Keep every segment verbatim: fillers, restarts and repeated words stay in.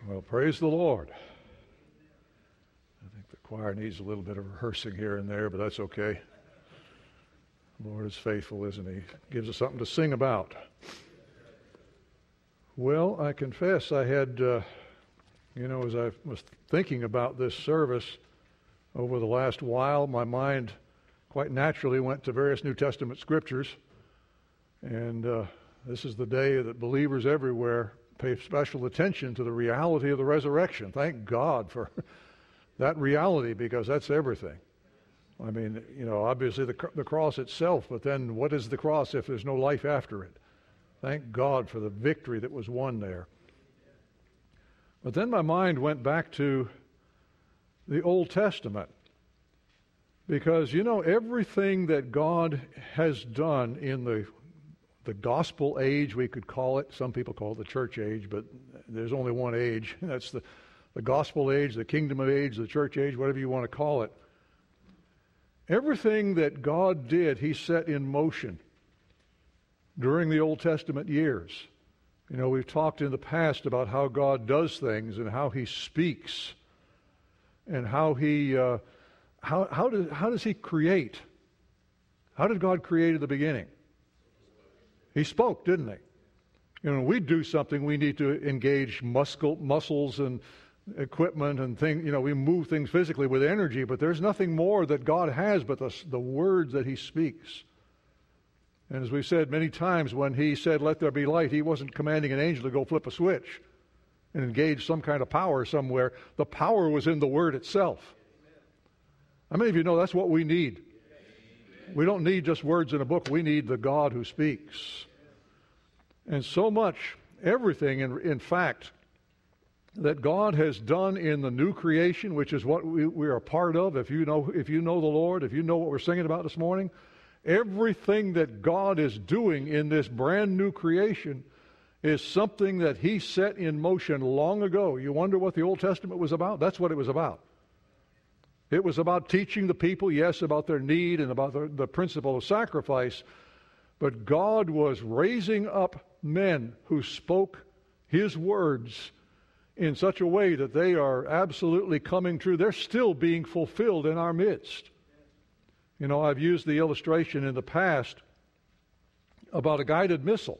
Well, praise the Lord. I think the choir needs a little bit of rehearsing here and there, but that's okay. The Lord is faithful, isn't He? Gives us something to sing about. Well, I confess I had, uh, you know, as I was thinking about this service over the last while, my mind quite naturally went to various New Testament scriptures. And uh, this is the day that believers everywhere pay special attention to the reality of the resurrection. Thank God for that reality, because that's everything. I mean, you know, obviously the, the cross itself, but then what is the cross if there's no life after it? Thank God for the victory that was won there. But then my mind went back to the Old Testament, because, you know, everything that God has done in the the gospel age, we could call it. Some people call it the church age, but there's only one age. That's the, the gospel age, the kingdom age, the church age, whatever you want to call it. Everything that God did, He set in motion during the Old Testament years. You know, we've talked in the past about how God does things and how He speaks and how He, uh, how, how, does, how does He create? How did God create at the beginning? He spoke, didn't He? You know, when we do something, we need to engage muscle, muscles and equipment and things. You know, we move things physically with energy, but there's nothing more that God has but the, the words that He speaks. And as we've said many times, when He said, "Let there be light," He wasn't commanding an angel to go flip a switch and engage some kind of power somewhere. The power was in the Word itself. How many of you know that's what we need? We don't need just words in a book. We need the God who speaks. And so much, everything, in, in fact, that God has done in the new creation, which is what we, we are a part of. If you know, if you know the Lord, if you know what we're singing about this morning, everything that God is doing in this brand new creation is something that He set in motion long ago. You wonder what the Old Testament was about? That's what it was about. It was about teaching the people, yes, about their need and about the, the principle of sacrifice, but God was raising up men who spoke His words in such a way that they are absolutely coming true. They're still being fulfilled in our midst. You know, I've used the illustration in the past about a guided missile.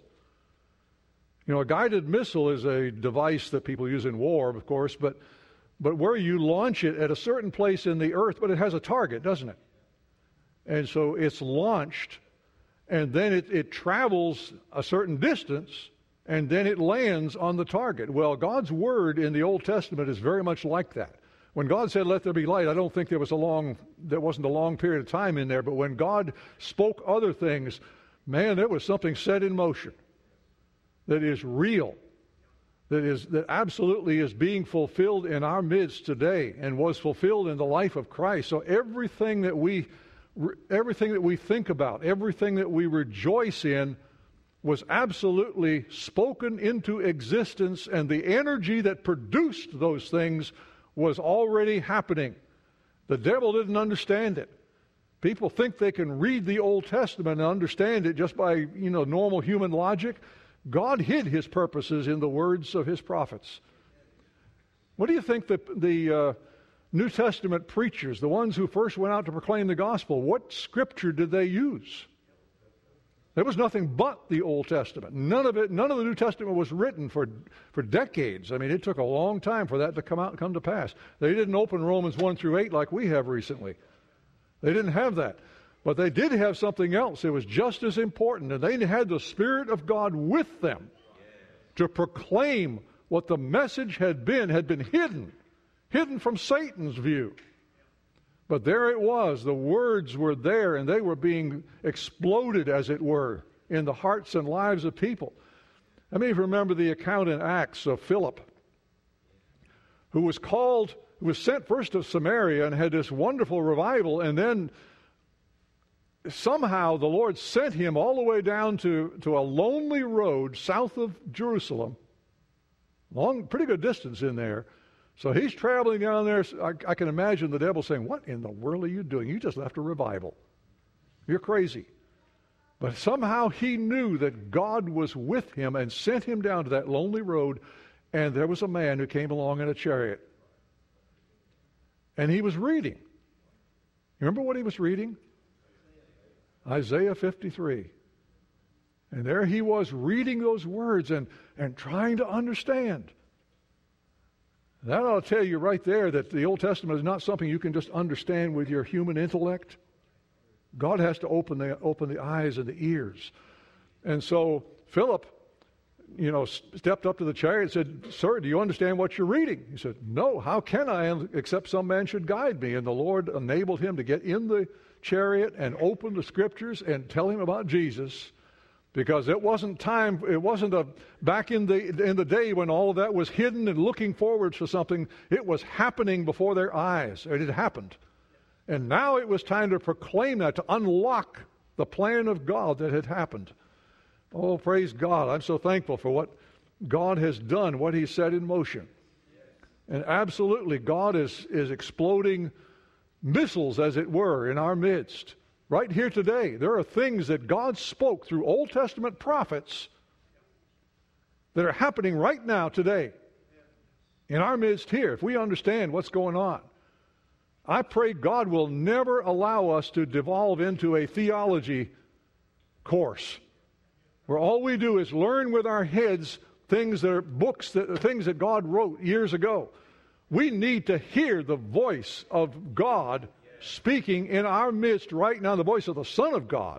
You know, a guided missile is a device that people use in war, of course, but But where you launch it at a certain place in the earth, but it has a target, doesn't it? And so it's launched, and then it, it travels a certain distance, and then it lands on the target. Well, God's Word in the Old Testament is very much like that. When God said, "Let there be light," I don't think there was a long, there wasn't a long period of time in there, but when God spoke other things, man, there was something set in motion that is real. That is that absolutely is being fulfilled in our midst today and was fulfilled in the life of Christ. So everything that we everything that we think about, everything that we rejoice in was absolutely spoken into existence, and the energy that produced those things was already happening. The devil didn't understand it. People think they can read the Old Testament and understand it just by, you know, normal human logic. God hid His purposes in the words of His prophets. What do you think that the uh, New Testament preachers, the ones who first went out to proclaim the gospel, what scripture did they use? There was nothing but the Old Testament. None of it, none of the New Testament was written for, for decades. I mean, it took a long time for that to come out and come to pass. They didn't open Romans one through eight like we have recently. They didn't have that. But they did have something else. It was just as important. And they had the Spirit of God with them to proclaim what the message had been, had been hidden, hidden from Satan's view. But there it was. The words were there, and they were being exploded, as it were, in the hearts and lives of people. I mean, if you remember the account in Acts of Philip, who was called, who was sent first to Samaria and had this wonderful revival, and then somehow the Lord sent him all the way down to, to a lonely road south of Jerusalem, long, pretty good distance in there. So he's traveling down there. I, I can imagine the devil saying, "What in the world are you doing? You just left a revival. You're crazy." But somehow he knew that God was with him and sent him down to that lonely road and there was a man who came along in a chariot. And he was reading. You remember what he was reading? Isaiah fifty-three. And there he was reading those words and, and trying to understand. That ought to tell you right there that the Old Testament is not something you can just understand with your human intellect. God has to open the open the eyes and the ears. And so Philip, you know, stepped up to the chariot and said, "Sir, do you understand what you're reading?" He said, "No, how can I, except some man should guide me?" And the Lord enabled him to get in the chariot and open the scriptures and tell him about Jesus. Because it wasn't time, it wasn't a, back in the in the day when all of that was hidden and looking forward to something. It was happening before their eyes. It had happened. And now it was time to proclaim that, to unlock the plan of God that had happened. Oh, praise God. I'm so thankful for what God has done, what He set in motion. And absolutely, God is, is exploding missiles, as it were, in our midst. Right here today, there are things that God spoke through Old Testament prophets that are happening right now today in our midst here, if we understand what's going on. I pray God will never allow us to devolve into a theology course where all we do is learn with our heads things that are books, that things that God wrote years ago. We need to hear the voice of God speaking in our midst right now, the voice of the Son of God.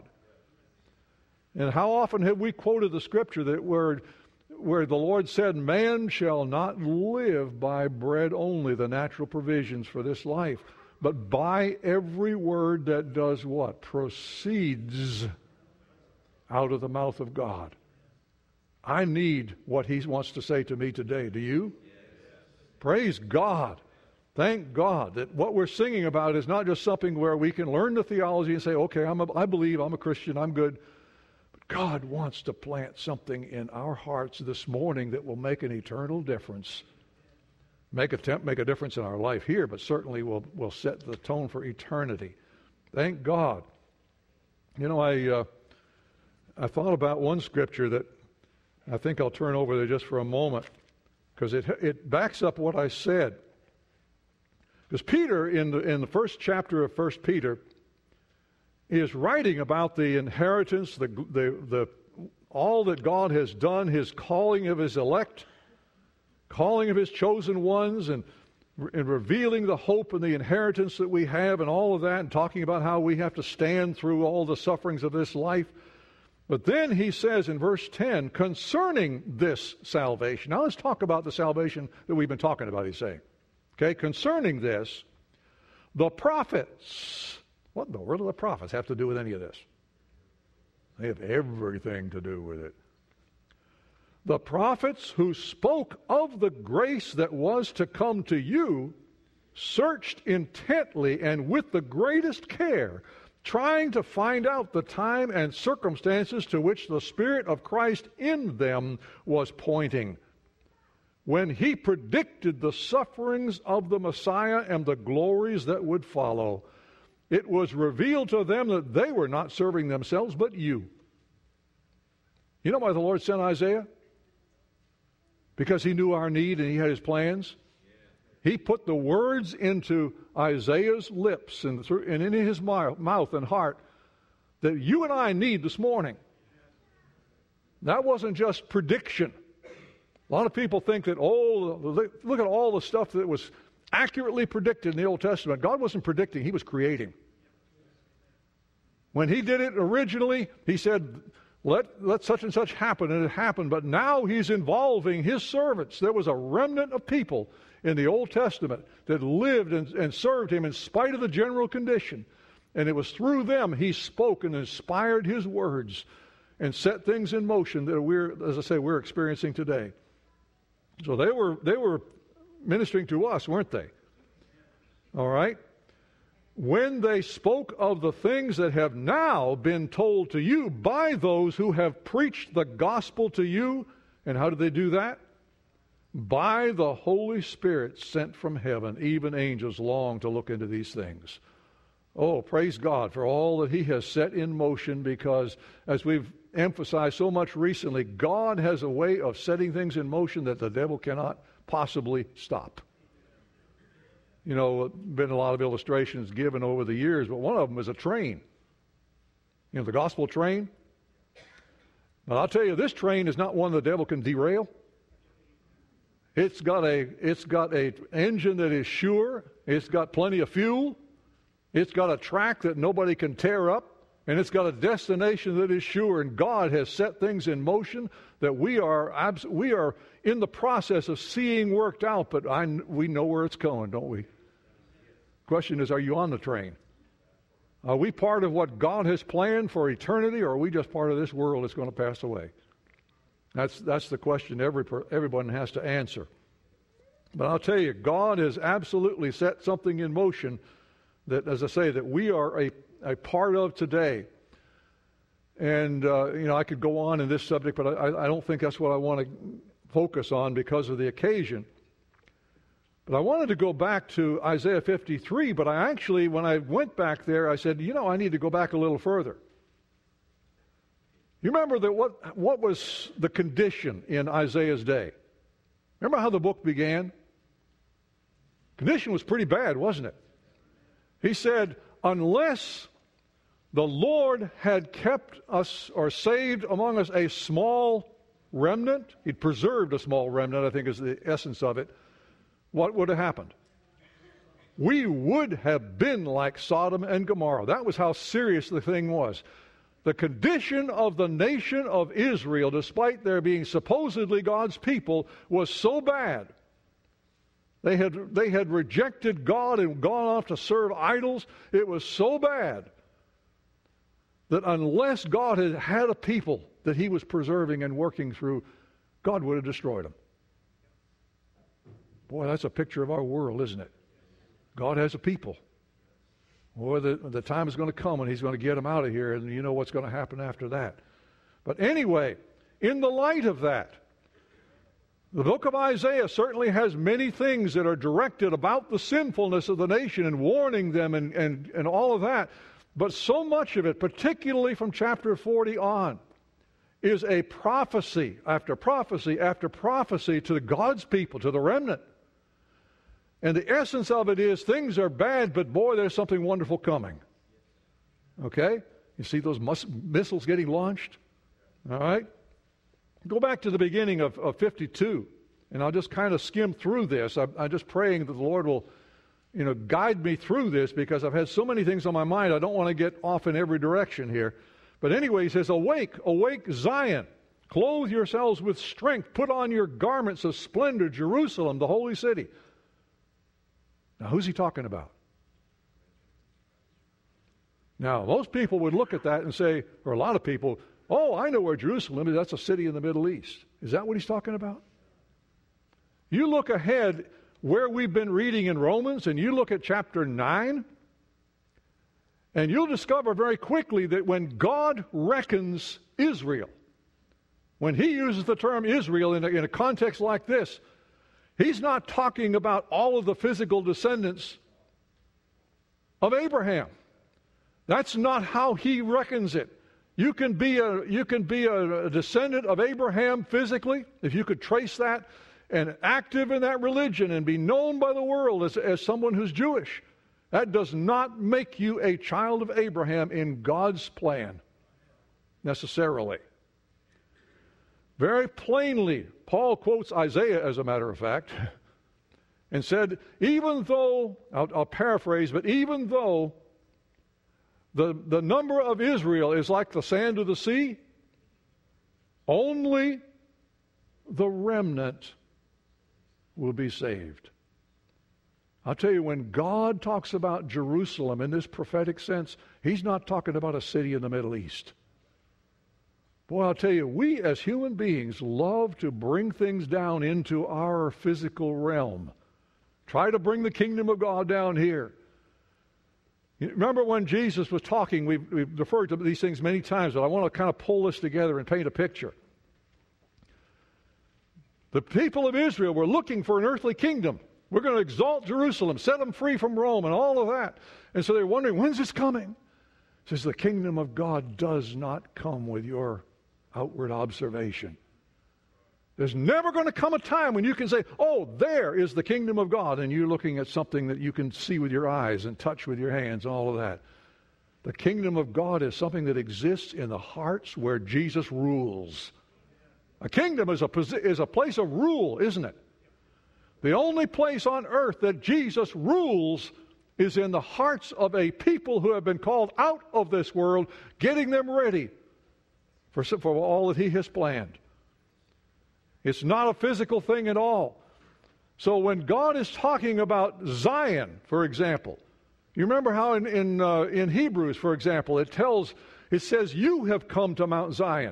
And how often have we quoted the scripture that where, where the Lord said, "Man shall not live by bread only," the natural provisions for this life, but by every word that does what? Proceeds out of the mouth of God. I need what He wants to say to me today. Do you? Yes. Praise God. Thank God that what we're singing about is not just something where we can learn the theology and say, "Okay, I'm a, I believe, I'm a Christian, I'm good." But God wants to plant something in our hearts this morning that will make an eternal difference. Make a, temp, make a difference in our life here, but certainly will, will set the tone for eternity. Thank God. You know, I, uh, I thought about one scripture that I think I'll turn over there just for a moment, because it, it backs up what I said. Because Peter, in the, in the first chapter of First Peter, is writing about the inheritance, the, the, the, all that God has done, His calling of His elect, calling of His chosen ones, and, and revealing the hope and the inheritance that we have and all of that, and talking about how we have to stand through all the sufferings of this life. But then he says in verse ten, concerning this salvation. Now let's talk about the salvation that we've been talking about, he's saying. Okay, concerning this, the prophets. What in the world do the prophets have to do with any of this? They have everything to do with it. The prophets who spoke of the grace that was to come to you searched intently and with the greatest care, trying to find out the time and circumstances to which the Spirit of Christ in them was pointing, when He predicted the sufferings of the Messiah and the glories that would follow. It was revealed to them that they were not serving themselves, but you. You know why the Lord sent Isaiah? Because He knew our need and He had His plans. He put the words into Isaiah's lips and, through, and in his mouth and heart that you and I need this morning. That wasn't just prediction. A lot of people think that, oh, look at all the stuff that was accurately predicted in the Old Testament. God wasn't predicting, He was creating. When He did it originally, He said, let, let such and such happen, and it happened. But now He's involving His servants. There was a remnant of people in the Old Testament that lived and, and served Him in spite of the general condition. And it was through them He spoke and inspired His words and set things in motion that we're, as I say, we're experiencing today. So they were they were ministering to us, weren't they? All right? When they spoke of the things that have now been told to you by those who have preached the gospel to you, and how did they do that? By the Holy Spirit sent from heaven. Even angels long to look into these things. Oh, praise God for all that He has set in motion, because as we've emphasized so much recently, God has a way of setting things in motion that the devil cannot possibly stop. You know, been a lot of illustrations given over the years, but one of them is a train. You know, the gospel train. But I'll tell you, this train is not one the devil can derail. It's got a it's got a engine that is sure. It's got plenty of fuel. It's got a track that nobody can tear up. And it's got a destination that is sure. And God has set things in motion that we are abs- we are in the process of seeing worked out, but I, we know where it's going, don't we? Question is, are you on the train? Are we part of what God has planned for eternity, or are we just part of this world that's going to pass away? That's that's the question every everyone has to answer. But I'll tell you, God has absolutely set something in motion that, as I say, that we are a, a part of today. And, uh, you know, I could go on in this subject, but I, I don't think that's what I want to focus on because of the occasion. But I wanted to go back to Isaiah fifty-three, but I actually, when I went back there, I said, you know, I need to go back a little further. You remember that what, what was the condition in Isaiah's day? Remember how the book began? Condition was pretty bad, wasn't it? He said, unless the Lord had kept us or saved among us a small remnant, he'd preserved a small remnant, I think is the essence of it, what would have happened? We would have been like Sodom and Gomorrah. That was how serious the thing was. The condition of the nation of Israel, despite their being supposedly God's people, was so bad. They had, they had rejected God and gone off to serve idols. It was so bad that unless God had had a people that he was preserving and working through, God would have destroyed them. Boy, that's a picture of our world, isn't it? God has a people. Boy, the, the time is going to come and he's going to get them out of here, and you know what's going to happen after that. But anyway, in the light of that, the book of Isaiah certainly has many things that are directed about the sinfulness of the nation and warning them and, and, and all of that. But so much of it, particularly from chapter forty on, is a prophecy after prophecy after prophecy to God's people, to the remnant. And the essence of it is things are bad, but boy, there's something wonderful coming. Okay? You see those mus- missiles getting launched? All right? Go back to the beginning of, of fifty-two, and I'll just kind of skim through this. I, I'm just praying that the Lord will, you know, guide me through this because I've had so many things on my mind. I don't want to get off in every direction here. But anyway, he says, awake, awake Zion. Clothe yourselves with strength. Put on your garments of splendor, Jerusalem, the holy city. Now, who's he talking about? Now, most people would look at that and say, or a lot of people, oh, I know where Jerusalem is. That's a city in the Middle East. Is that what he's talking about? You look ahead where we've been reading in Romans, and you look at chapter nine, and you'll discover very quickly that when God reckons Israel, when he uses the term Israel in a, in a context like this, he's not talking about all of the physical descendants of Abraham. That's not how he reckons it. You can be a you can be a, a descendant of Abraham physically, if you could trace that, and active in that religion and be known by the world as, as someone who's Jewish. That does not make you a child of Abraham in God's plan, necessarily. Very plainly, Paul quotes Isaiah, as a matter of fact, and said, even though, I'll, I'll paraphrase, but even though the, the number of Israel is like the sand of the sea, only the remnant will be saved. I'll tell you, when God talks about Jerusalem in this prophetic sense, he's not talking about a city in the Middle East. Boy, I'll tell you, we as human beings love to bring things down into our physical realm. Try to bring the kingdom of God down here. You remember when Jesus was talking, we've, we've referred to these things many times, but I want to kind of pull this together and paint a picture. The people of Israel were looking for an earthly kingdom. We're going to exalt Jerusalem, set them free from Rome, and all of that. And so they're wondering, when's this coming? It says the kingdom of God does not come with your outward observation. There's never going to come a time when you can say, oh, there is the kingdom of God, and you're looking at something that you can see with your eyes and touch with your hands, all of that. The kingdom of God is something that exists in the hearts where Jesus rules. A kingdom is a, is a place of rule, isn't it? The only place on earth that Jesus rules is in the hearts of a people who have been called out of this world, getting them ready for, for all that He has planned. It's not a physical thing at all. So when God is talking about Zion, for example, you remember how in in, uh, in Hebrews, for example, it tells, it says, you have come to Mount Zion.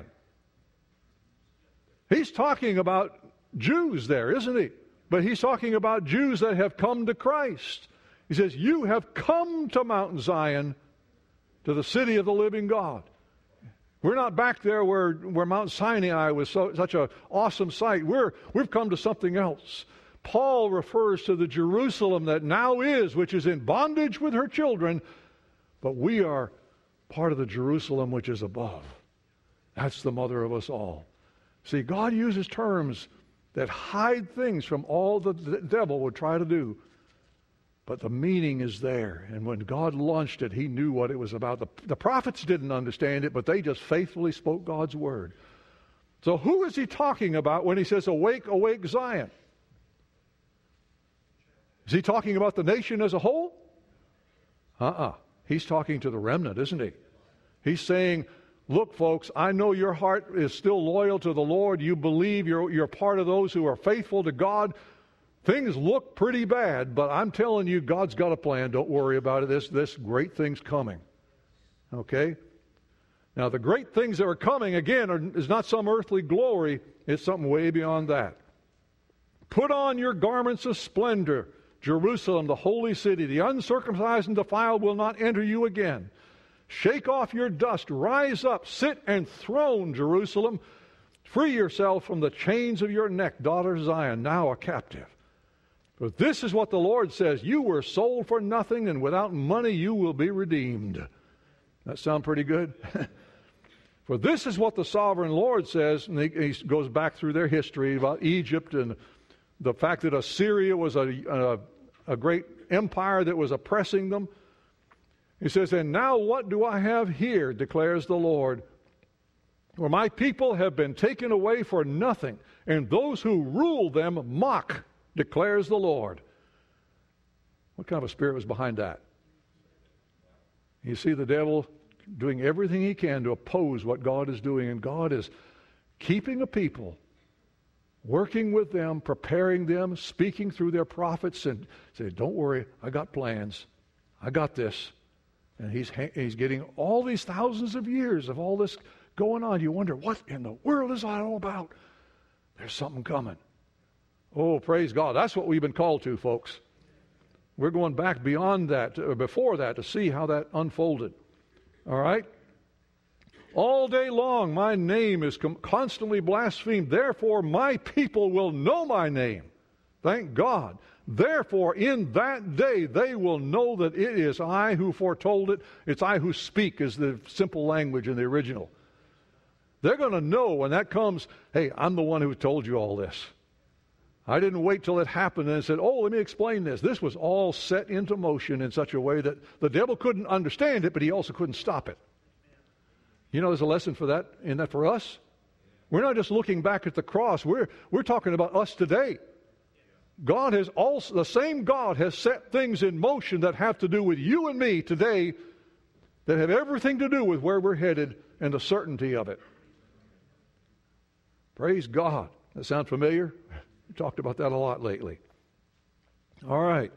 He's talking about Jews there, isn't he? But he's talking about Jews that have come to Christ. He says, you have come to Mount Zion, to the city of the living God. We're not back there where, where Mount Sinai was so, such an awesome sight. We're, we've come to something else. Paul refers to the Jerusalem that now is, which is in bondage with her children, but we are part of the Jerusalem which is above. That's the mother of us all. See, God uses terms that hide things from all that the devil would try to do. But the meaning is there. And when God launched it, He knew what it was about. The, the prophets didn't understand it, but they just faithfully spoke God's word. So who is He talking about when He says, awake, awake Zion? Is He talking about the nation as a whole? Uh-uh. He's talking to the remnant, isn't He? He's saying, look, folks, I know your heart is still loyal to the Lord. You believe you're, you're part of those who are faithful to God. Things look pretty bad, but I'm telling you, God's got a plan. Don't worry about it. This, this great thing's coming. Okay? Now, the great things that are coming, again, are, is not some earthly glory. It's something way beyond that. Put on your garments of splendor, Jerusalem, the holy city. The uncircumcised and defiled will not enter you again. Shake off your dust. Rise up. Sit enthroned, Jerusalem. Free yourself from the chains of your neck, daughter Zion, now a captive. But this is what the Lord says, you were sold for nothing, and without money you will be redeemed. That sound pretty good? For this is what the sovereign Lord says, and he, he goes back through their history about Egypt and the fact that Assyria was a, a, a great empire that was oppressing them. He says, and now what do I have here, declares the Lord, where my people have been taken away for nothing, and those who rule them mock, declares the Lord. What kind of a spirit was behind that? You see the devil doing everything he can to oppose what God is doing, and God is keeping a people, working with them, preparing them, speaking through their prophets, and say, don't worry, I got plans. I got this. And he's, he's getting all these thousands of years of all this going on. You wonder, what in the world is that all about? There's something coming. Oh, praise God. That's what we've been called to, folks. We're going back beyond that, or before that, to see how that unfolded. All right? All day long, my name is constantly blasphemed. Therefore, my people will know my name. Thank God. Therefore, in that day, they will know that it is I who foretold it. It's I who speak, is the simple language in the original. They're going to know when that comes, hey, I'm the one who told you all this. I didn't wait till it happened and said, oh, let me explain this. This was all set into motion in such a way that the devil couldn't understand it, but he also couldn't stop it. You know, there's a lesson for that in that for us. We're not just looking back at the cross. We're, we're talking about us today. God has also, the same God has set things in motion that have to do with you and me today, that have everything to do with where we're headed and the certainty of it. Praise God. That sound familiar? We talked about that a lot lately. All right.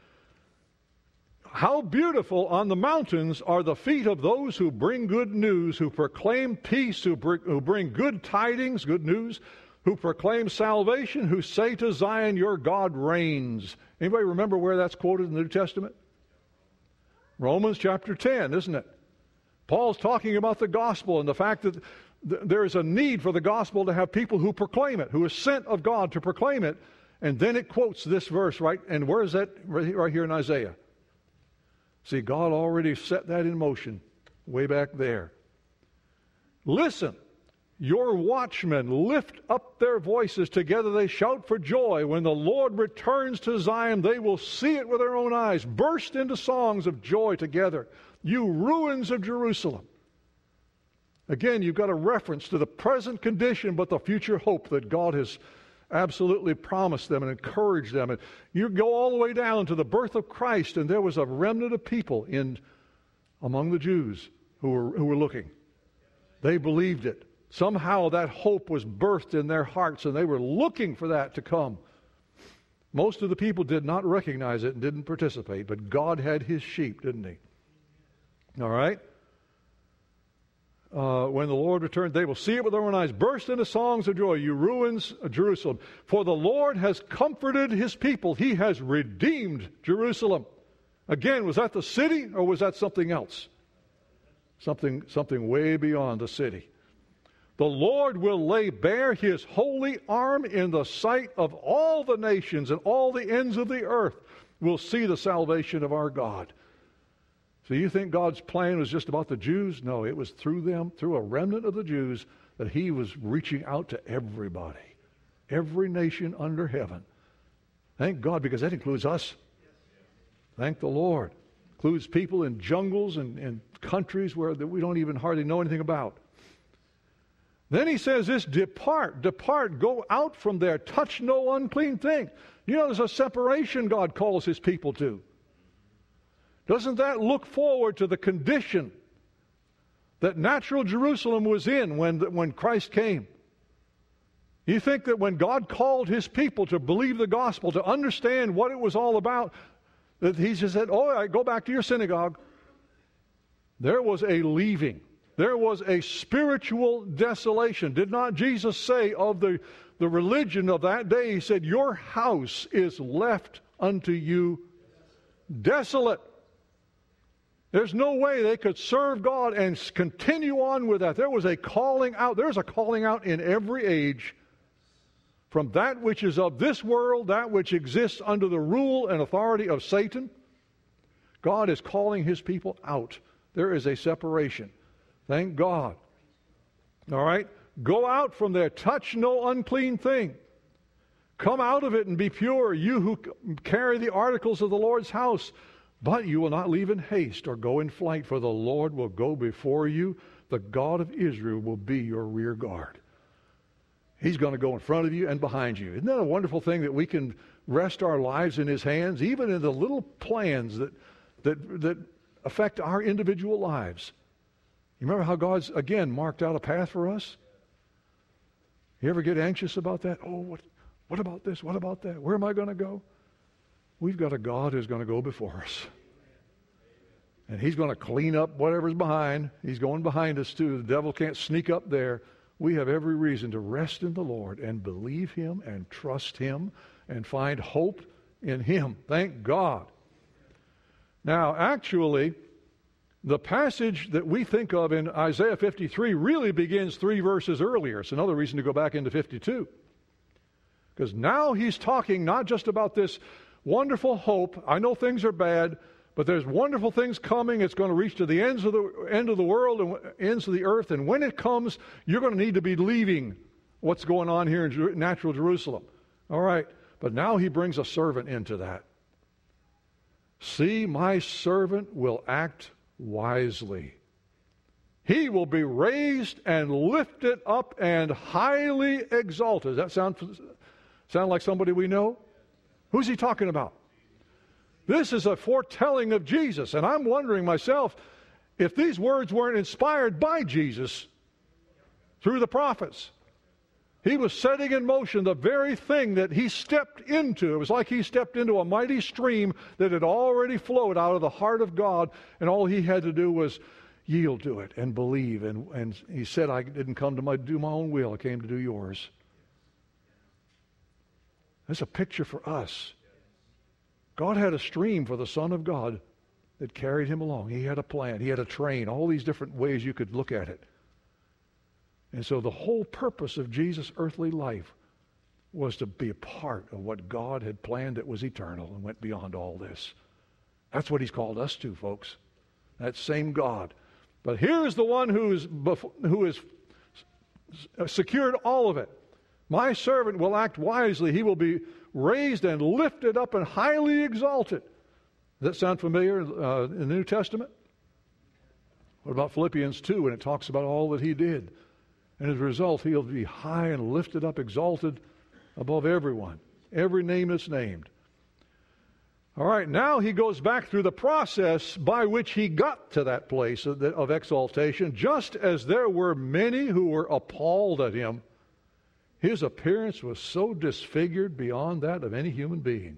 How beautiful on the mountains are the feet of those who bring good news, who proclaim peace, who bring, who bring good tidings, good news, who proclaim salvation, who say to Zion, your God reigns. Anybody remember where that's quoted in the New Testament? Romans chapter ten, isn't it? Paul's talking about the gospel and the fact that th- there is a need for the gospel to have people who proclaim it, who are sent of God to proclaim it. And then it quotes this verse, right? And where is that? Right here in Isaiah. See, God already set that in motion way back there. Listen. Your watchmen lift up their voices. Together they shout for joy. When the Lord returns to Zion, they will see it with their own eyes. Burst into songs of joy together, you ruins of Jerusalem. Again, you've got a reference to the present condition, but the future hope that God has absolutely promised them and encouraged them. And you go all the way down to the birth of Christ, and there was a remnant of people in among the Jews who were, who were looking. They believed it. Somehow that hope was birthed in their hearts, and they were looking for that to come. Most of the people did not recognize it and didn't participate, but God had his sheep, didn't he? All right? Uh, when the Lord returned, they will see it with their own eyes. Burst into songs of joy, you ruins of Jerusalem. For the Lord has comforted his people. He has redeemed Jerusalem. Again, was that the city or was that something else? Something, something way beyond the city. The Lord will lay bare his holy arm in the sight of all the nations, and all the ends of the earth will see the salvation of our God. So you think God's plan was just about the Jews? No, it was through them, through a remnant of the Jews, that he was reaching out to everybody. Every nation under heaven. Thank God, because that includes us. Thank the Lord. Includes people in jungles and, and countries where that we don't even hardly know anything about. Then he says this, depart, depart, go out from there, touch no unclean thing. You know, there's a separation God calls his people to. Doesn't that look forward to the condition that natural Jerusalem was in when, when Christ came? You think that when God called his people to believe the gospel, to understand what it was all about, that he just said, oh, I go back to your synagogue. There was a leaving. There was a spiritual desolation. Did not Jesus say of the, the religion of that day, he said, your house is left unto you desolate. There's no way they could serve God and continue on with that. There was a calling out. There's a calling out in every age from that which is of this world, that which exists under the rule and authority of Satan. God is calling his people out. There is a separation. Thank God. All right? Go out from there. Touch no unclean thing. Come out of it and be pure, you who carry the articles of the Lord's house. But you will not leave in haste or go in flight, for the Lord will go before you. The God of Israel will be your rear guard. He's going to go in front of you and behind you. Isn't that a wonderful thing that we can rest our lives in his hands, even in the little plans that that that affect our individual lives? You remember how God's, again, marked out a path for us? You ever get anxious about that? Oh, what, what about this? What about that? Where am I going to go? We've got a God who's going to go before us. And he's going to clean up whatever's behind. He's going behind us too. The devil can't sneak up there. We have every reason to rest in the Lord and believe him and trust him and find hope in him. Thank God. Now, actually, the passage that we think of in Isaiah fifty-three really begins three verses earlier. It's another reason to go back into fifty-two. Because now he's talking not just about this wonderful hope. I know things are bad, but there's wonderful things coming. It's going to reach to the ends of the end of the world and ends of the earth. And when it comes, you're going to need to be leaving what's going on here in natural Jerusalem. All right. But now he brings a servant into that. See, my servant will act wisely. He will be raised and lifted up and highly exalted. Does that sound, sound like somebody we know? Who's he talking about? This is a foretelling of Jesus. And I'm wondering myself, if these words weren't inspired by Jesus through the prophets, he was setting in motion the very thing that he stepped into. It was like he stepped into a mighty stream that had already flowed out of the heart of God, and all he had to do was yield to it and believe. And, and he said, I didn't come to my, do my own will. I came to do yours. That's a picture for us. God had a stream for the Son of God that carried him along. He had a plan. He had a train. All these different ways you could look at it. And so the whole purpose of Jesus' earthly life was to be a part of what God had planned that was eternal and went beyond all this. That's what he's called us to, folks. That same God. But here's the one who is, who is secured all of it. My servant will act wisely. He will be raised and lifted up and highly exalted. Does that sound familiar uh, in the New Testament? What about Philippians two when it talks about all that he did? And as a result, he'll be high and lifted up, exalted above everyone, every name that's named. All right, now he goes back through the process by which he got to that place of, of exaltation. Just as there were many who were appalled at him, his appearance was so disfigured beyond that of any human being,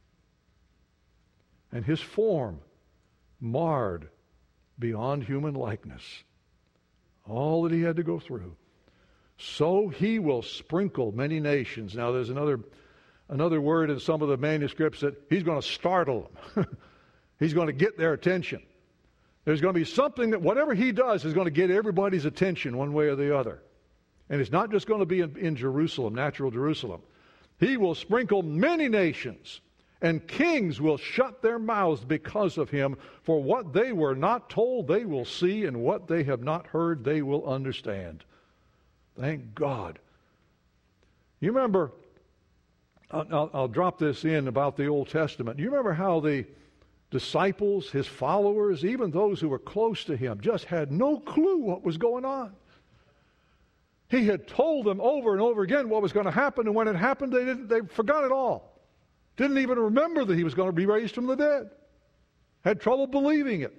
and his form marred beyond human likeness. All that he had to go through. So he will sprinkle many nations. Now there's another another word in some of the manuscripts that he's going to startle them. He's going to get their attention. There's going to be something that whatever he does is going to get everybody's attention one way or the other. And it's not just going to be in, in Jerusalem, natural Jerusalem. He will sprinkle many nations, and kings will shut their mouths because of him. For what they were not told, they will see, and what they have not heard, they will understand. Thank God. You remember, I'll, I'll, I'll drop this in about the Old Testament. You remember how the disciples, his followers, even those who were close to him, just had no clue what was going on. He had told them over and over again what was going to happen, and when it happened, they didn't, they forgot it all. Didn't even remember that he was going to be raised from the dead. Had trouble believing it.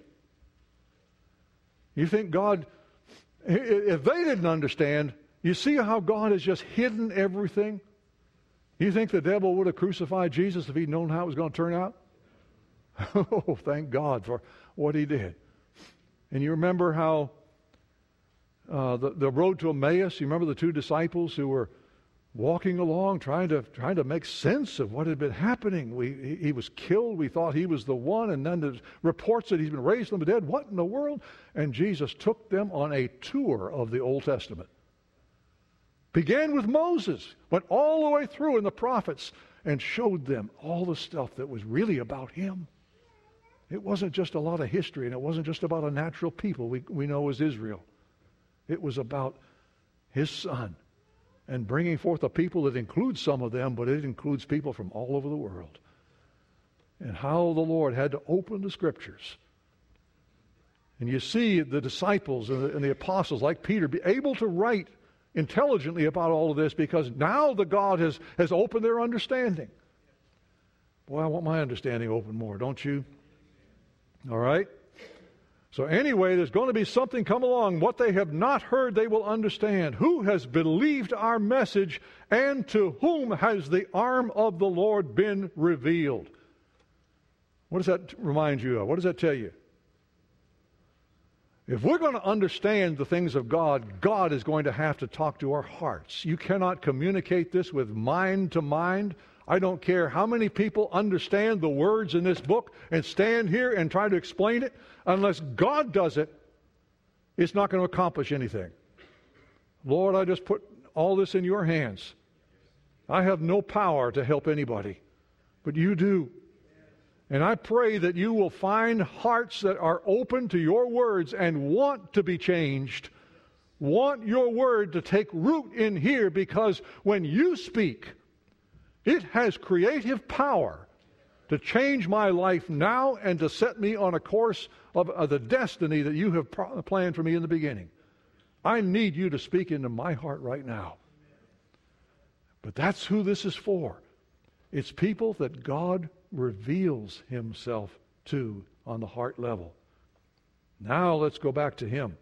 You think God, if they didn't understand, you see how God has just hidden everything? You think the devil would have crucified Jesus if he'd known how it was going to turn out? Oh, thank God for what he did. And you remember how uh, the, the road to Emmaus, you remember the two disciples who were walking along trying to trying to make sense of what had been happening. We, he, he was killed. We thought he was the one, and then the reports that he's been raised from the dead. What in the world? And Jesus took them on a tour of the Old Testament. Began with Moses, went all the way through in the prophets, and showed them all the stuff that was really about him. It wasn't just a lot of history, and it wasn't just about a natural people we, we know as Israel. It was about his son and bringing forth a people that includes some of them, but it includes people from all over the world. And how the Lord had to open the Scriptures. And you see the disciples and the, and the apostles, like Peter, be able to write intelligently about all of this because now the God has, has opened their understanding. Boy, I want my understanding open more, don't you? All right? So anyway, there's going to be something come along. What they have not heard, they will understand. Who has believed our message, and to whom has the arm of the Lord been revealed? What does that remind you of? What does that tell you? If we're going to understand the things of God, God is going to have to talk to our hearts. You cannot communicate this with mind to mind. I don't care how many people understand the words in this book and stand here and try to explain it. Unless God does it, it's not going to accomplish anything. Lord, I just put all this in your hands. I have no power to help anybody, but you do. And I pray that you will find hearts that are open to your words and want to be changed, want your word to take root in here, because when you speak, it has creative power to change my life now and to set me on a course of, of the destiny that you have pro- planned for me in the beginning. I need you to speak into my heart right now. But that's who this is for. It's people that God reveals himself to on the heart level. Now let's go back to him.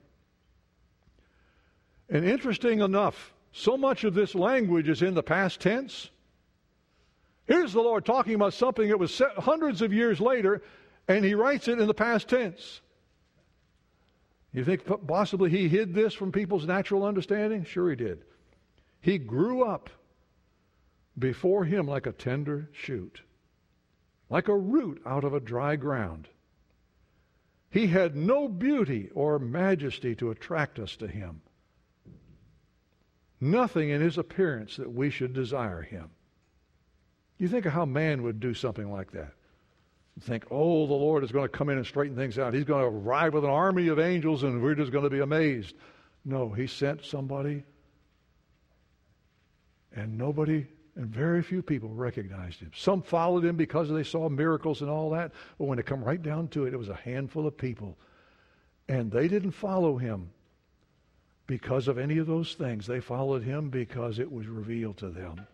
And interesting enough, so much of this language is in the past tense. Here's the Lord talking about something that was set hundreds of years later, and he writes it in the past tense. You think possibly he hid this from people's natural understanding? Sure he did. He grew up before him like a tender shoot, like a root out of a dry ground. He had no beauty or majesty to attract us to him. Nothing in his appearance that we should desire him. You think of how man would do something like that. You think, oh, the Lord is going to come in and straighten things out. He's going to arrive with an army of angels and we're just going to be amazed. No, he sent somebody And nobody, and very few people recognized him. Some followed him because they saw miracles and all that. But when it come right down to it, it was a handful of people. And they didn't follow him because of any of those things. They followed him because it was revealed to them.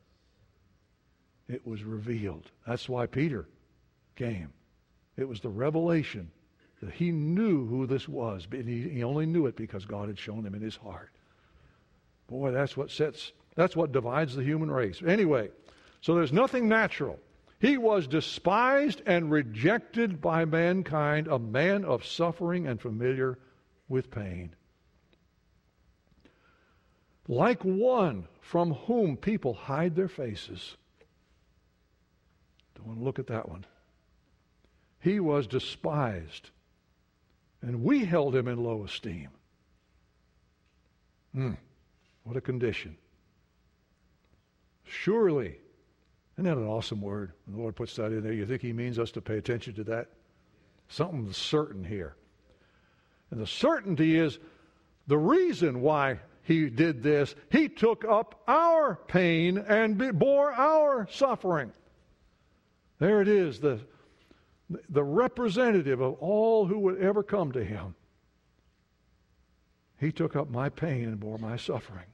It was revealed. That's why Peter came. It was the revelation that he knew who this was. But he, he only knew it because God had shown him in his heart. Boy, that's what sets, that's what divides the human race. Anyway, so there's nothing natural. He was despised and rejected by mankind, a man of suffering and familiar with pain. Like one from whom people hide their faces. Don't want to look at that one. He was despised, and we held him in low esteem. Hmm, what a condition. Surely, isn't that an awesome word? When the Lord puts that in there, you think he means us to pay attention to that? Something's certain here. And the certainty is the reason why he did this. He took up our pain and bore our suffering. There it is, the, the representative of all who would ever come to him. He took up my pain and bore my suffering.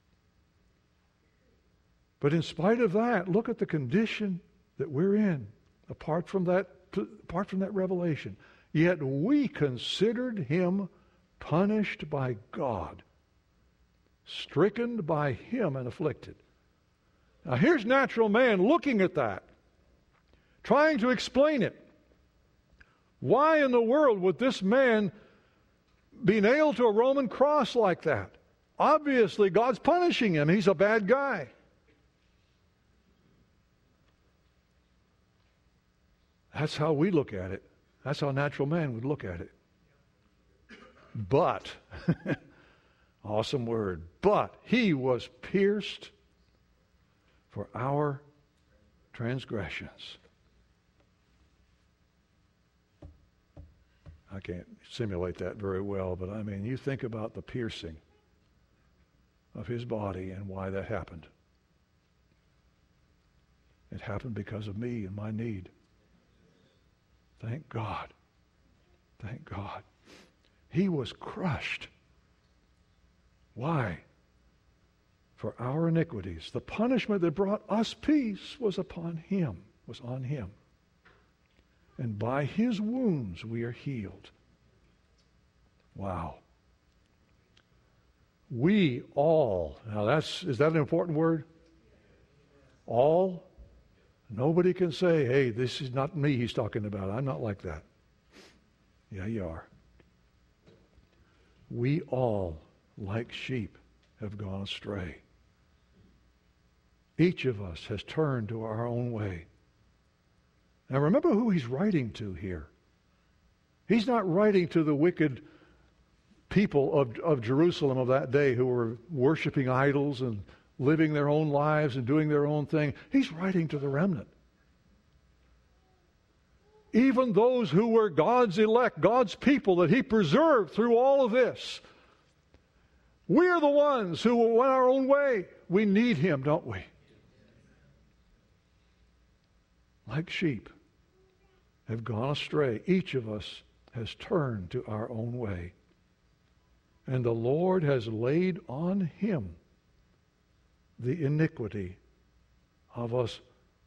But in spite of that, look at the condition that we're in, apart from that, apart from that revelation. Yet we considered him punished by God, stricken by him and afflicted. Now here's natural man looking at that, trying to explain it. Why in the world would this man be nailed to a Roman cross like that? Obviously, God's punishing him. He's a bad guy. That's how we look at it. That's how a natural man would look at it. But, awesome word, but he was pierced for our transgressions. I can't simulate that very well, but I mean, you think about the piercing of his body and why that happened. It happened because of me and my need. Thank God. Thank God. He was crushed. Why? For our iniquities. The punishment that brought us peace was upon him, was on him. And by his wounds we are healed. Wow. We all, now that's, is that an important word? All? Nobody can say, hey, this is not me he's talking about. I'm not like that. Yeah, you are. We all, like sheep, have gone astray. Each of us has turned to our own way. Now remember who he's writing to here. He's not writing to the wicked people of, of Jerusalem of that day who were worshiping idols and living their own lives and doing their own thing. He's writing to the remnant. Even those who were God's elect, God's people that he preserved through all of this. We're the ones who went our own way. We need him, don't we? Like sheep have gone astray. Each of us has turned to our own way. And the Lord has laid on him the iniquity of us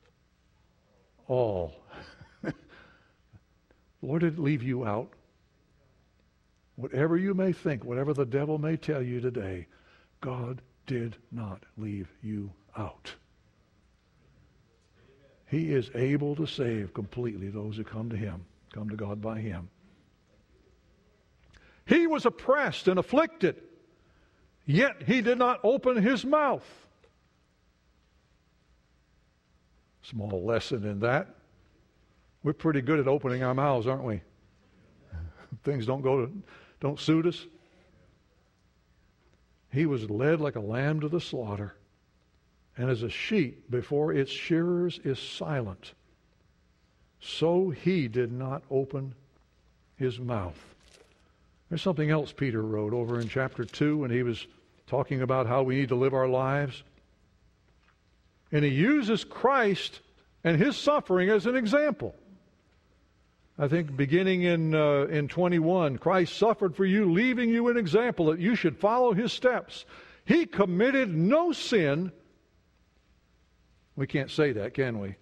all. The Lord didn't leave you out. Whatever you may think, whatever the devil may tell you today, God did not leave you out. He is able to save completely those who come to him, come to God by him. He was oppressed and afflicted, yet he did not open his mouth. Small lesson in that. We're pretty good at opening our mouths, aren't we? Things don't go to, don't suit us. He was led like a lamb to the slaughter, and as a sheep before its shearers is silent, so he did not open his mouth. There's something else Peter wrote over in chapter two when he was talking about how we need to live our lives. And he uses Christ and his suffering as an example. I think beginning in uh, in twenty-one, Christ suffered for you, leaving you an example that you should follow his steps. He committed no sin. We can't say that, can we?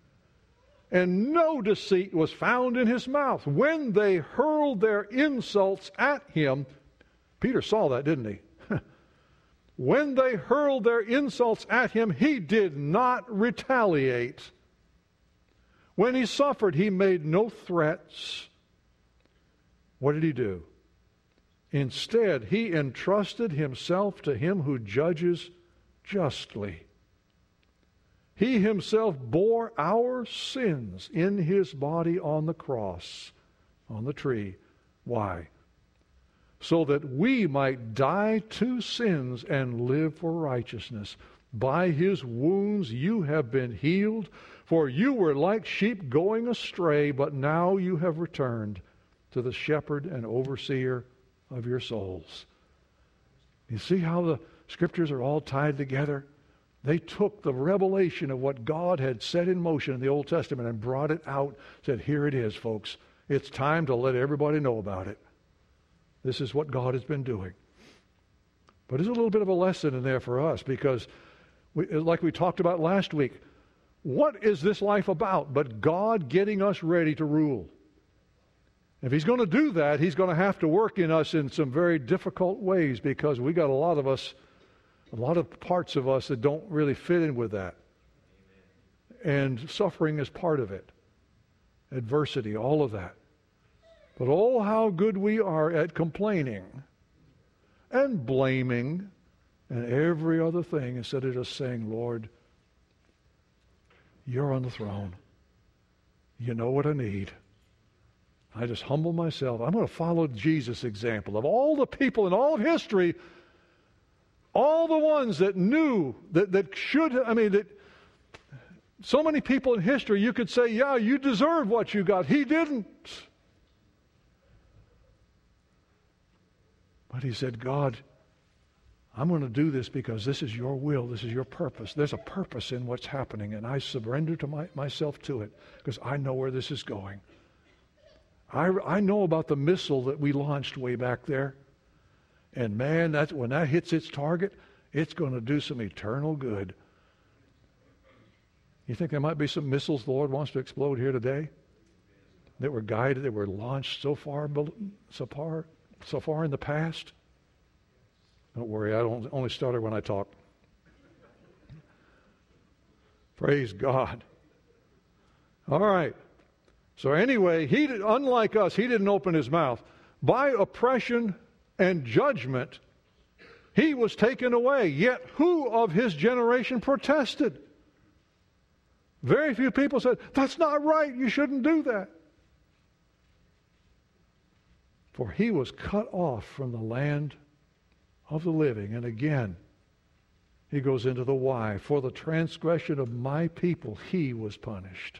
And no deceit was found in his mouth. When they hurled their insults at him, Peter saw that, didn't he? When they hurled their insults at him, he did not retaliate. When he suffered, he made no threats. What did he do? Instead, he entrusted himself to him who judges justly. He himself bore our sins in his body on the cross, on the tree. Why? So that we might die to sins and live for righteousness. By his wounds you have been healed, for you were like sheep going astray, but now you have returned to the shepherd and overseer of your souls. You see how the Scriptures are all tied together? They took the revelation of what God had set in motion in the Old Testament and brought it out, said, here it is, folks. It's time to let everybody know about it. This is what God has been doing. But there's a little bit of a lesson in there for us because, we, like we talked about last week, what is this life about but God getting us ready to rule? If he's going to do that, he's going to have to work in us in some very difficult ways because we got a lot of us, a lot of parts of us that don't really fit in with that. And suffering is part of it. Adversity, all of that. But oh, how good we are at complaining and blaming and every other thing instead of just saying, Lord, you're on the throne. You know what I need. I just humble myself. I'm going to follow Jesus' example. Of all the people in all of history, all the ones that knew, that, that should, I mean, that so many people in history, you could say, yeah, you deserve what you got. He didn't. But he said, God, I'm going to do this because this is your will. This is your purpose. There's a purpose in what's happening, and I surrender to my, myself to it because I know where this is going. I, I know about the missile that we launched way back there. And man, that's, when that hits its target, it's going to do some eternal good. You think there might be some missiles the Lord wants to explode here today that were guided, that were launched so far, so far, so far in the past? Don't worry, I don't only stutter when I talk. Praise God. All right. So anyway, he did, unlike us, he didn't open his mouth. By oppression and judgment, he was taken away. Yet who of his generation protested? Very few people said, that's not right, you shouldn't do that. For he was cut off from the land of the living. And again, he goes into the why. For the transgression of my people, he was punished.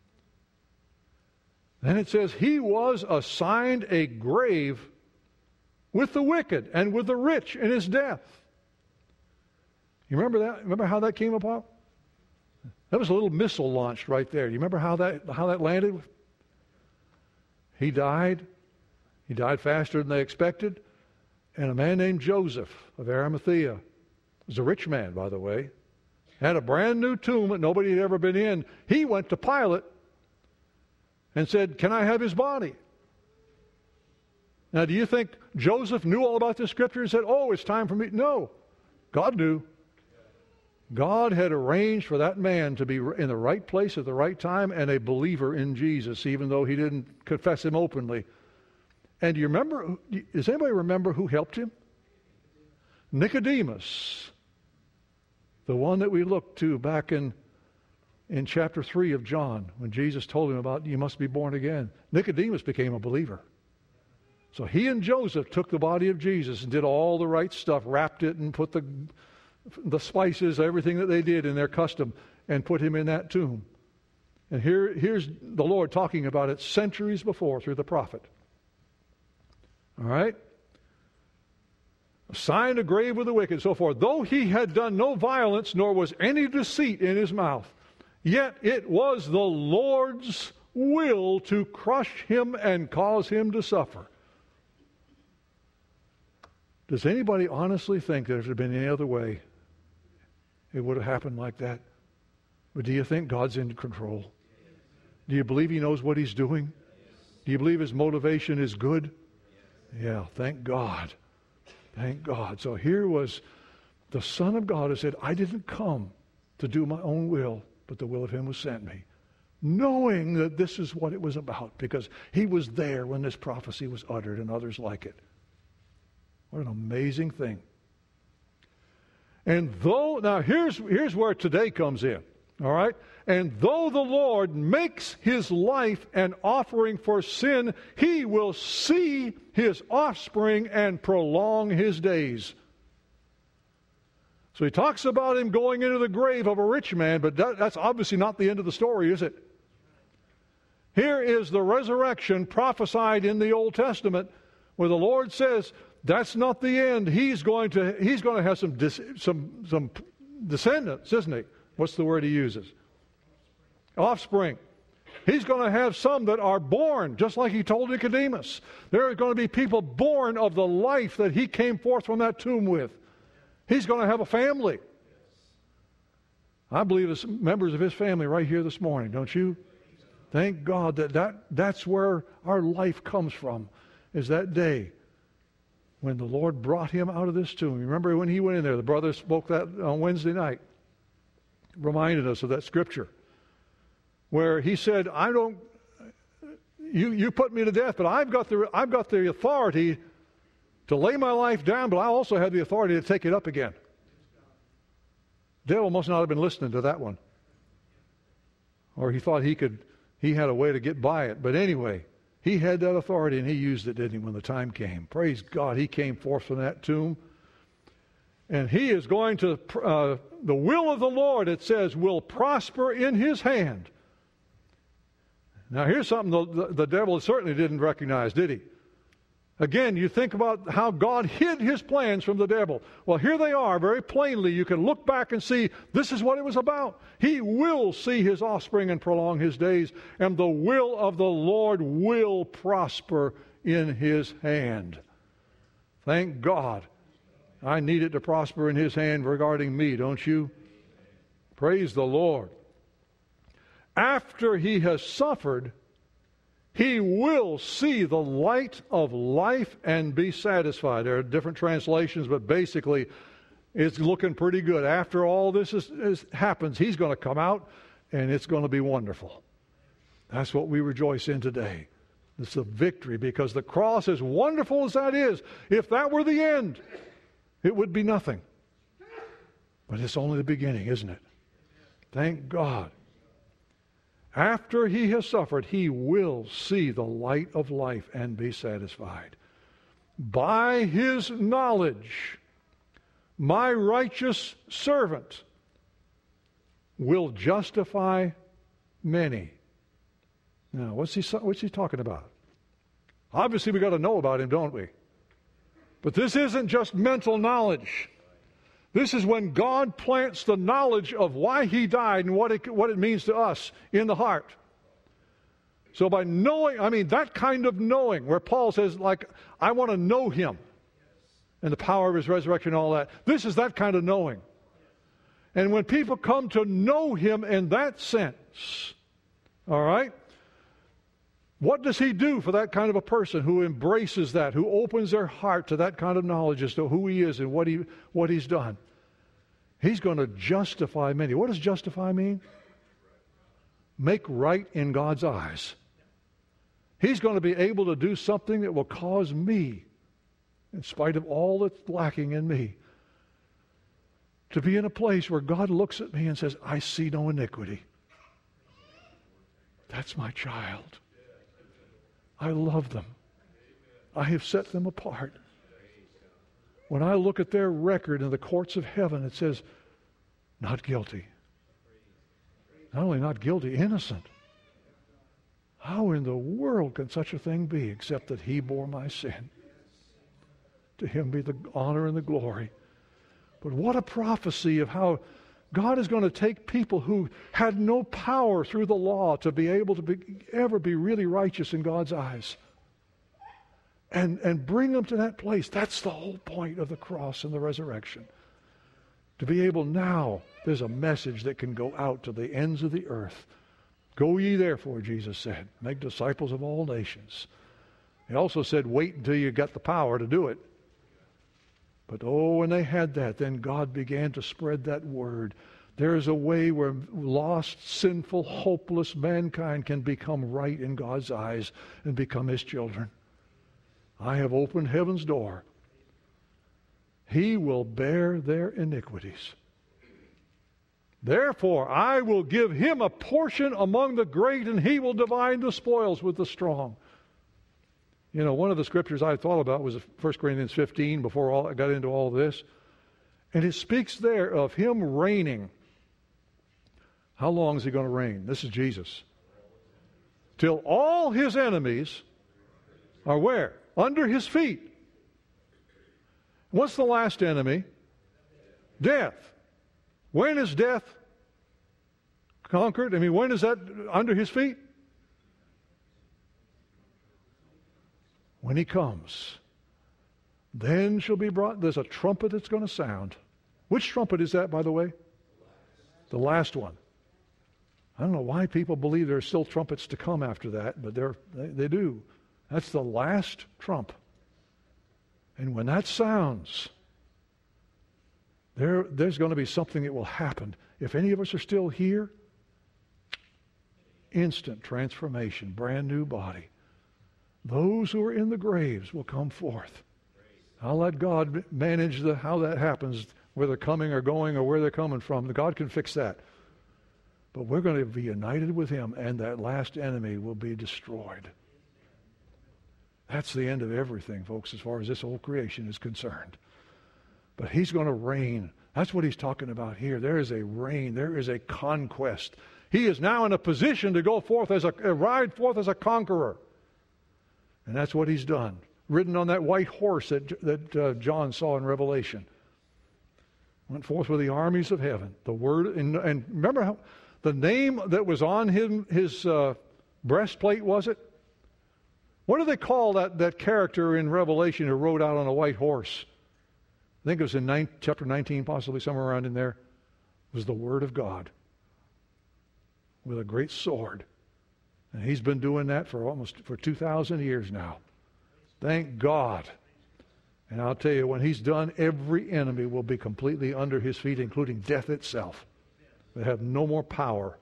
Then it says, he was assigned a grave with the wicked and with the rich in his death. You remember that? Remember how that came about? That was a little missile launched right there. You remember how that how that landed? He died. He died faster than they expected. And a man named Joseph of Arimathea, was a rich man, by the way, had a brand new tomb that nobody had ever been in. He went to Pilate and said, can I have his body? Now, do you think Joseph knew all about this scripture and said, oh, it's time for me? No. God knew. God had arranged for that man to be in the right place at the right time and a believer in Jesus, even though he didn't confess him openly. And do you remember, does anybody remember who helped him? Nicodemus, the one that we looked to back in, in chapter three of John, when Jesus told him about, you must be born again. Nicodemus became a believer. So he and Joseph took the body of Jesus and did all the right stuff, wrapped it and put the, the spices, everything that they did in their custom, and put him in that tomb. And here, here's the Lord talking about it centuries before through the prophet. All right? Sign the grave with the wicked, and so forth. Though he had done no violence, nor was any deceit in his mouth, yet it was the Lord's will to crush him and cause him to suffer. Does anybody honestly think that if there had been any other way, it would have happened like that? But do you think God's in control? Do you believe He knows what He's doing? Do you believe His motivation is good? Yeah, thank God. Thank God. So here was the Son of God who said, I didn't come to do my own will, but the will of Him who sent me. Knowing that this is what it was about, because He was there when this prophecy was uttered and others like it. What an amazing thing. And though, now here's, here's where today comes in. All right? And though the Lord makes His life an offering for sin, He will see His offspring and prolong His days. So He talks about Him going into the grave of a rich man, but that, that's obviously not the end of the story, is it? Here is the resurrection prophesied in the Old Testament, where the Lord says, that's not the end. He's going to, he's going to have some, some, some descendants, isn't He? What's the word He uses? Offspring. He's going to have some that are born, just like He told Nicodemus. There are going to be people born of the life that He came forth from that tomb with. He's going to have a family. I believe there's members of His family right here this morning, don't you? Thank God that, that that's where our life comes from, is that day when the Lord brought Him out of this tomb. Remember when He went in there, the brother spoke that on Wednesday night, reminded us of that scripture where he said, I don't, you, you put me to death, but I've got the, I've got the authority to lay my life down, but I also have the authority to take it up again. The devil must not have been listening to that one. Or he thought he could, he had a way to get by it. But anyway, he had that authority and he used it, didn't he, when the time came. Praise God, he came forth from that tomb. And he is going to, uh, the will of the Lord, it says, will prosper in His hand. Now here's something the, the, the devil certainly didn't recognize, did he? Again, you think about how God hid His plans from the devil. Well, here they are, very plainly. You can look back and see this is what it was about. He will see His offspring and prolong His days, and the will of the Lord will prosper in His hand. Thank God. I need it to prosper in His hand regarding me, don't you? Praise the Lord. After He has suffered, He will see the light of life and be satisfied. There are different translations, but basically it's looking pretty good. After all this is, is, happens, He's going to come out and it's going to be wonderful. That's what we rejoice in today. It's a victory, because the cross, as wonderful as that is, if that were the end, it would be nothing. But it's only the beginning, isn't it? Thank God. After He has suffered, He will see the light of life and be satisfied. By His knowledge, my righteous servant will justify many. Now, what's he, what's he talking about? Obviously, we've got to know about Him, don't we? But this isn't just mental knowledge. This is when God plants the knowledge of why He died and what it, what it means to us in the heart. So by knowing, I mean, that kind of knowing, where Paul says, like, I want to know Him and the power of His resurrection and all that. This is that kind of knowing. And when people come to know Him in that sense, all right, what does He do for that kind of a person who embraces that, who opens their heart to that kind of knowledge as to who He is and what, he, what He's done? He's going to justify many. What does justify mean? Make right in God's eyes. He's going to be able to do something that will cause me, in spite of all that's lacking in me, to be in a place where God looks at me and says, I see no iniquity. That's my child. I love them. I have set them apart. When I look at their record in the courts of heaven, it says, not guilty. Not only not guilty, innocent. How in the world can such a thing be except that He bore my sin? To Him be the honor and the glory. But what a prophecy of how God is going to take people who had no power through the law to be able to be, ever be really righteous in God's eyes. And, and bring them to that place. That's the whole point of the cross and the resurrection. To be able now, there's a message that can go out to the ends of the earth. Go ye therefore, Jesus said, make disciples of all nations. He also said, wait until you got the power to do it. But oh, when they had that, then God began to spread that word. There is a way where lost, sinful, hopeless mankind can become right in God's eyes and become His children. I have opened heaven's door. He will bear their iniquities. Therefore, I will give him a portion among the great, and he will divide the spoils with the strong. You know, one of the scriptures I thought about was First Corinthians fifteen before all, I got into all this. And it speaks there of him reigning. How long is he going to reign? This is Jesus. Till all his enemies are where? Under his feet. What's the last enemy? Death. When is death conquered? I mean, when is that under his feet? When he comes. Then shall be brought, there's a trumpet that's going to sound. Which trumpet is that, by the way? The last one. I don't know why people believe there are still trumpets to come after that, but they're, they, they do. That's the last trump. And when that sounds, there, there's going to be something that will happen. If any of us are still here, instant transformation, brand new body. Those who are in the graves will come forth. I'll let God manage the, how that happens, whether they're coming or going or where they're coming from. God can fix that. But we're going to be united with Him, and that last enemy will be destroyed. That's the end of everything, folks, as far as this whole creation is concerned. But He's going to reign. That's what He's talking about here. There is a reign. There is a conquest. He is now in a position to go forth as a, uh, ride forth as a conqueror. And that's what He's done. Ridden on that white horse that, that uh, John saw in Revelation. Went forth with the armies of heaven. The word, and, and remember how the name that was on him, his uh, breastplate, was it? What do they call that, that character in Revelation who rode out on a white horse? I think it was in nine, chapter nineteen, possibly somewhere around in there. It was the Word of God with a great sword. And He's been doing that for almost for two thousand years now. Thank God. And I'll tell you, when He's done, every enemy will be completely under His feet, including death itself. They have no more power.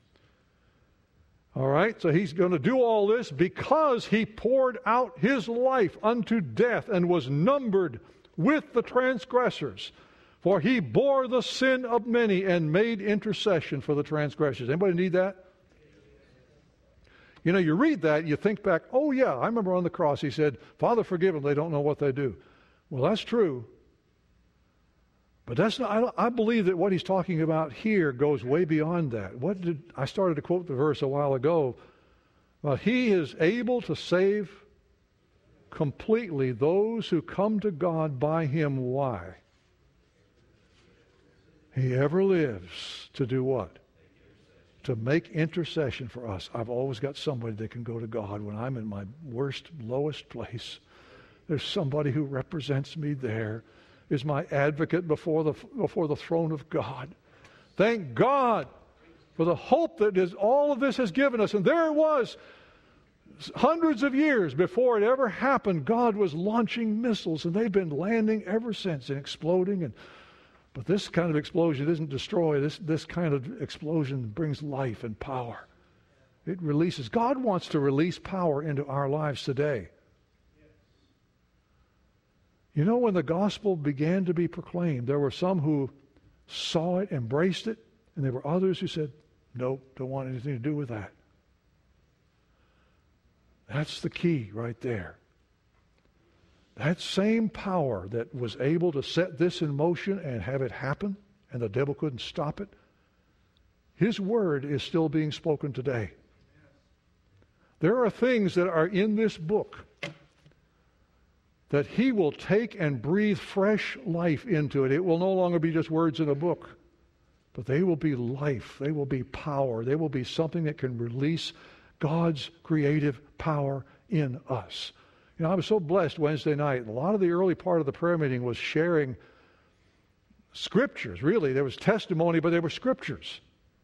All right, so He's going to do all this because He poured out His life unto death and was numbered with the transgressors. For He bore the sin of many and made intercession for the transgressors. Anybody need that? You know, you read that, you think back, oh yeah, I remember on the cross He said, Father, forgive them, they don't know what they do. Well, that's true. But that's not, I, don't, I believe that what He's talking about here goes way beyond that. What did I started to quote the verse a while ago. Well, He is able to save completely those who come to God by Him. Why? He ever lives to do what? To make intercession for us. I've always got somebody that can go to God when I'm in my worst, lowest place. There's somebody who represents me there. Is my advocate before the before the throne of God. Thank God for the hope that is, all of this has given us. And there it was, hundreds of years before it ever happened, God was launching missiles, and they've been landing ever since and exploding. And but this kind of explosion doesn't destroy. This this kind of explosion brings life and power. It releases. God wants to release power into our lives today. You know, when the gospel began to be proclaimed, there were some who saw it, embraced it, and there were others who said, nope, don't want anything to do with that. That's the key right there. That same power that was able to set this in motion and have it happen, and the devil couldn't stop it, His word is still being spoken today. There are things that are in this book that He will take and breathe fresh life into it. It will no longer be just words in a book, but they will be life. They will be power. They will be something that can release God's creative power in us. You know, I was so blessed Wednesday night. A lot of the early part of the prayer meeting was sharing scriptures, really. There was testimony, but there were scriptures.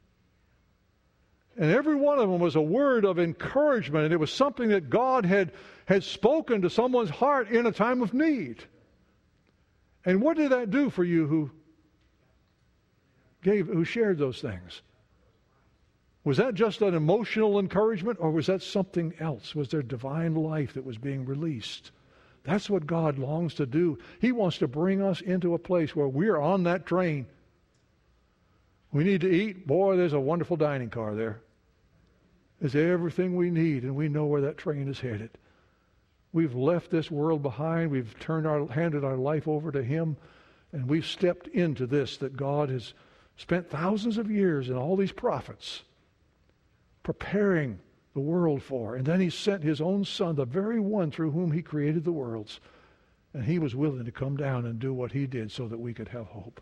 And every one of them was a word of encouragement, and it was something that God had, had spoken to someone's heart in a time of need. And what did that do for you who gave, who shared those things? Was that just an emotional encouragement, or was that something else? Was there divine life that was being released? That's what God longs to do. He wants to bring us into a place where we're on that train. We need to eat. Boy, there's a wonderful dining car there. There's everything we need, and we know where that train is headed. We've left this world behind. We've turned our, handed our life over to Him, and we've stepped into this that God has spent thousands of years in all these prophets preparing the world for. And then He sent His own Son, the very one through whom He created the worlds. And He was willing to come down and do what He did so that we could have hope.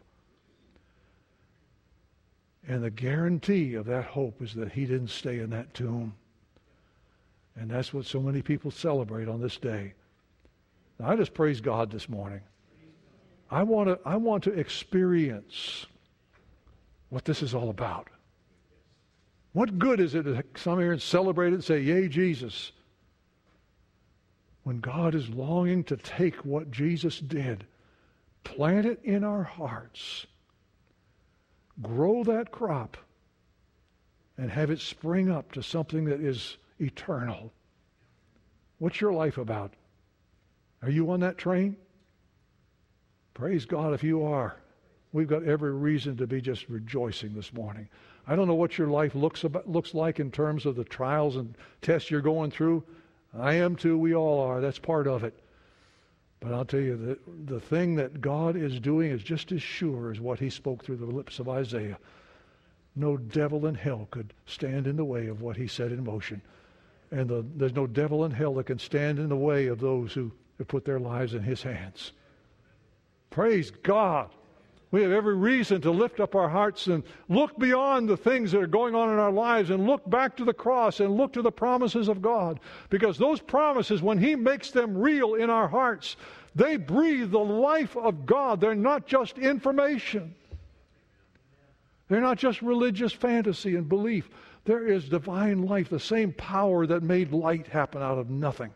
And the guarantee of that hope is that He didn't stay in that tomb. And that's what so many people celebrate on this day. Now, I just praise God this morning. I want to, I want to experience what this is all about. What good is it to come here and celebrate it and say, "Yay, Jesus," when God is longing to take what Jesus did, plant it in our hearts, grow that crop, and have it spring up to something that is eternal. What's your life about? Are you on that train? Praise God if you are. We've got every reason to be just rejoicing this morning. I don't know what your life looks about, looks like in terms of the trials and tests you're going through. I am too. We all are. That's part of it. But I'll tell you, the, the thing that God is doing is just as sure as what He spoke through the lips of Isaiah. No devil in hell could stand in the way of what He set in motion. And the, there's no devil in hell that can stand in the way of those who have put their lives in His hands. Praise God. We have every reason to lift up our hearts and look beyond the things that are going on in our lives and look back to the cross and look to the promises of God. Because those promises, when He makes them real in our hearts, they breathe the life of God. They're not just information. They're not just religious fantasy and belief. There is divine life. The same power that made light happen out of nothing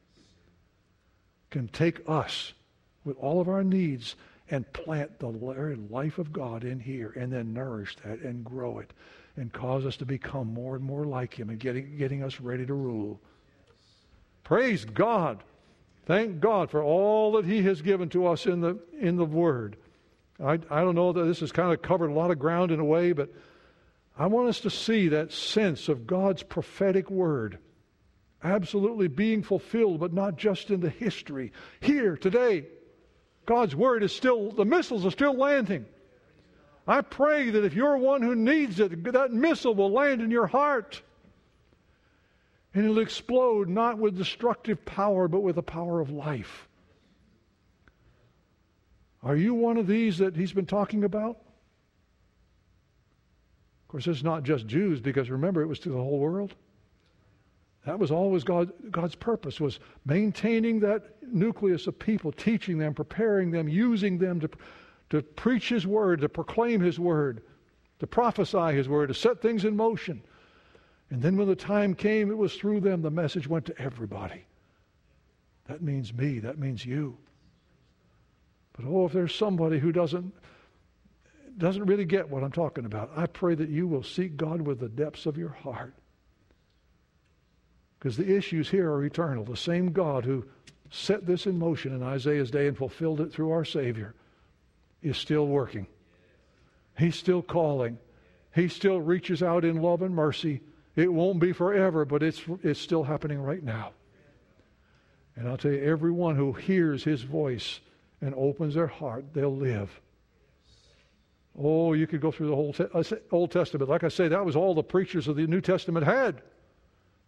can take us with all of our needs and plant the very life of God in here, and then nourish that and grow it and cause us to become more and more like Him and getting, getting us ready to rule. Praise God. Thank God for all that He has given to us in the, in the Word. I, I don't know that this has kind of covered a lot of ground in a way, but I want us to see that sense of God's prophetic Word absolutely being fulfilled, but not just in the history. Here, today, God's Word is still, the missiles are still landing. I pray that if you're one who needs it, that missile will land in your heart. And it'll explode not with destructive power, but with the power of life. Are you one of these that He's been talking about? Of course, it's not just Jews, because remember, it was to the whole world. That was always God, God's purpose, was maintaining that nucleus of people, teaching them, preparing them, using them to, to preach His Word, to proclaim His Word, to prophesy His Word, to set things in motion. And then when the time came, it was through them the message went to everybody. That means me. That means you. But oh, if there's somebody who doesn't, doesn't really get what I'm talking about, I pray that you will seek God with the depths of your heart. Because the issues here are eternal. The same God who set this in motion in Isaiah's day and fulfilled it through our Savior is still working. He's still calling. He still reaches out in love and mercy. It won't be forever, but it's, it's still happening right now. And I'll tell you, everyone who hears His voice and opens their heart, they'll live. Oh, you could go through the whole te- Old Testament. Like I say, that was all the preachers of the New Testament had.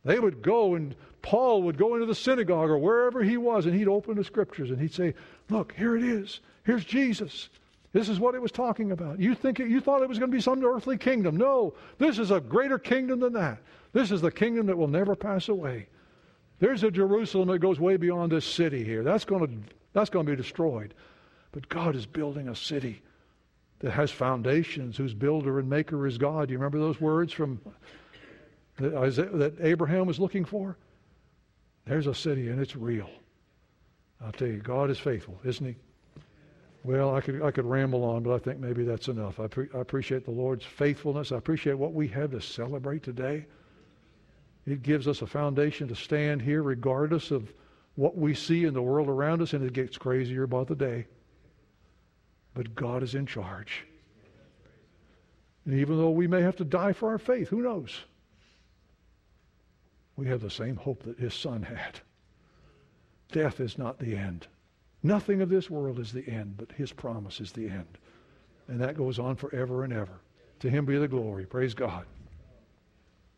They would go, and Paul would go into the synagogue or wherever he was, and he'd open the Scriptures and he'd say, look, here it is. Here's Jesus. This is what it was talking about. You think it, you thought it was going to be some earthly kingdom. No, this is a greater kingdom than that. This is the kingdom that will never pass away. There's a Jerusalem that goes way beyond this city here. That's going to, that's going to be destroyed. But God is building a city that has foundations, whose builder and maker is God. Do you remember those words from that, Isaiah, that Abraham was looking for? There's a city, and it's real. I'll tell you, God is faithful, isn't He? Well, I could I could ramble on, but I think maybe that's enough. I, pre- I appreciate the Lord's faithfulness. I appreciate what we have to celebrate today. It gives us a foundation to stand here regardless of what we see in the world around us, and it gets crazier by the day. But God is in charge. And even though we may have to die for our faith, who knows? We have the same hope that His Son had. Death is not the end. Nothing of this world is the end, but His promise is the end. And that goes on forever and ever. To Him be the glory. Praise God.